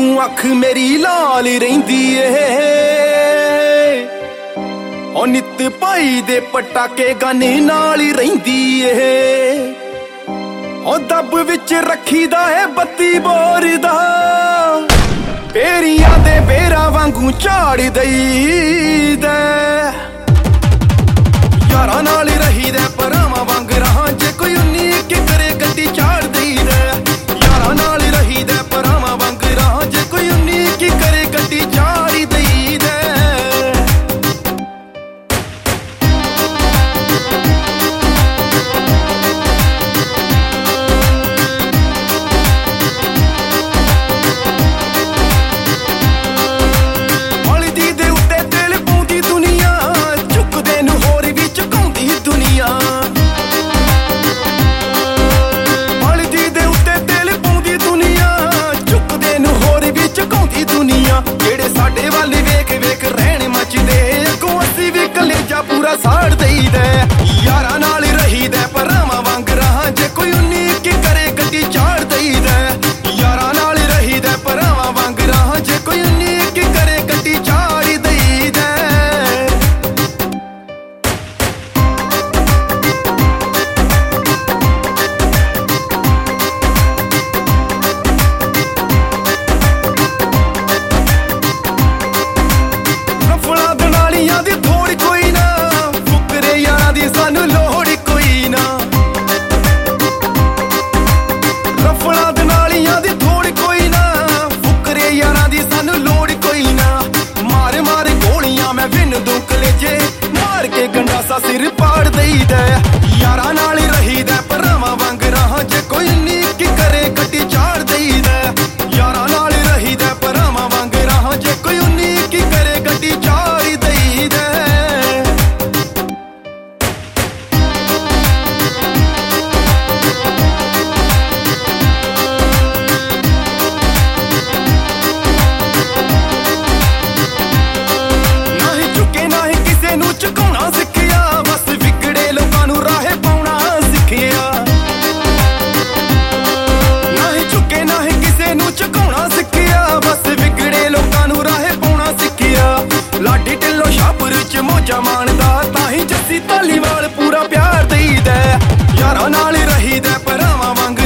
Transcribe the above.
ਵਾਂਗੂ ਅੱਖ ਮੇਰੀ ਲਾਲ ਰਹਿੰਦੀ ਏ। ਉਹ ਨਿੱਤ ਭਾਈ ਦੇ ਪਟਾਕੇ ਗਾਨੇ ਨਾਲ ਹੀ ਰਹਿੰਦੀ ਏ। ਉਹ ਦੱਬ ਵਿੱਚ ਰੱਖੀਦਾ ਏ ਬੱਤੀ ਬੋਰ ਦਾ, ਪੇਰੀਆਂ ਦੇ ਬੇਰਾਂ ਵਾਂਗੂ ਝਾੜ ਦਈਦਾ। ਯਾਰਾਂ ਨਾਲ ਹੀ ਰਹੀਦਾ ਭਰਾਵਾਂ ਵਾਂਗ ਰਹਾਂ, ਜੇ ਕੋਈ ਉਨੀ ਕੀ ਕਰੇ ਗੱਡੀ ਝਾੜ ਦਈਦਾ। ਯਾਰਾਂ ਨਾਲ ਹੀ ਰਹੀਦਾ ਭਰਾਵਾਂ ਵਾਂਗ ਰਹਾਂ, ਜੇ ਕੋਈ ਉਨੀ ਕੀ ਕਰੇ ਗੱਡੀ ਝਾੜ ਦਈਦਾ। ਜਿਹੜੇ ਸਾਡੇ ਵੱਲ ਵੇਖ ਵੇਖ ਰਹਿਣ ਮੱਚਦੇ, ਅੱਗੋਂ ਅਸੀਂ ਵੀ ਕਲੇਜਾ ਪੂਰਾ ਸਾੜ ਦਈਦਾ। ਯਾਰਾਂ ਨਾਲ ਰਹੀਦਾ ਭਰਾਵਾਂ ਵਾਂਗ ਰਹਾਂ, ਜੇ ਕੋਈ ਉਨੀ ਕੀ ਕਰੇ ਗੱਡੀ ਝਾੜ ਦਈਦਾ। ਯਾਰਾਂ ਨਾਲ ਰਹੀਦਾ ਭਰਾਵਾਂ ਵਾਂਗ ਰਹਾਂ, ਜੇ ਕੋਈ ਉਨੀ ਕੀ ਕਰੇ ਗੱਡੀ ਝਾੜ ਦਈਦਾ। ਸਾਨੂੰ ਲੋੜ ਕੋਈ ਨਾ, ਰਫਲਾਂ ਦੇ ਨਾਲੀਆਂ ਦੀ ਥੋੜ ਕੋਈ ਨਾ, ਫੁਕਰੇ ਯਾਰਾਂ ਦੀ ਸਾਨੂੰ ਲੋੜ ਕੋਈ ਨਾ। ਮਾਰ ਮਾਰ ਗੋਲੀਆਂ ਮੈਂ ਵਿੰਨ ਦੂੰ ਕਲੇਜੇ, ਮਾਰ ਕੇ ਗੰਡਾਸਾ ਸਿਰ ਪਾੜ ਦਈਦਾ। ਯਾਰਾਂ ਨਾਲ ਹੀ ਰਹੀਦਾ ਭਰਾਵਾਂ ਵਾਂਗ ਰਹਾਂ, ਜੇ ਕੋਈ ਨੀ ਕੀ ਕਰੇ ਗੱਡੀ ਝਾੜ ਦਈਦਾ। ਯਾਰਾਂ ਨਾਲ ਹੀ ਰਹੀਦਾ ਭਰਾਵਾਂ ਵਾਂਗ ਰਹਾਂ, ਜੇ ਕੋਈ ਨੀ ਕੀ ਕਰੇ ਗੱਡੀ ਝਾੜ ਦਈਦਾ। ਝੁਕਾਉਣਾ ਸਿੱਖਿਆ, ਬਸ ਵਿਗੜੇ ਲੋਕਾਂ ਨੂੰ ਰਾਹੇ ਪਾਉਣਾ ਸਿੱਖਿਆ। ਨਹੀਂ ਝੁਕੇ ਨਾ ਹੀ ਕਿਸੇ ਨੂੰ ਝੁਕਾਉਣਾ ਸਿੱਖਿਆ, ਬਸ ਵਿਗੜੇ ਲੋਕਾਂ ਨੂੰ ਰਾਹੇ ਪਾਉਣਾ ਸਿੱਖਿਆ। ਲਾਡੀ ਢਿੱਲੋਂ ਸ਼ਾਹਪੁਰ ਚ ਮੌਜਾਂ ਮਾਣਦਾ, ਤਾਂ ਹੀ ਜੱਸੀ ਧਾਲੀਵਾਲ ਪੂਰਾ ਪਿਆਰ ਦਈਦਾ। ਯਾਰਾਂ ਨਾਲ ਰਹੀਦਾ ਭਰਾਵਾਂ ਵਾਂਗ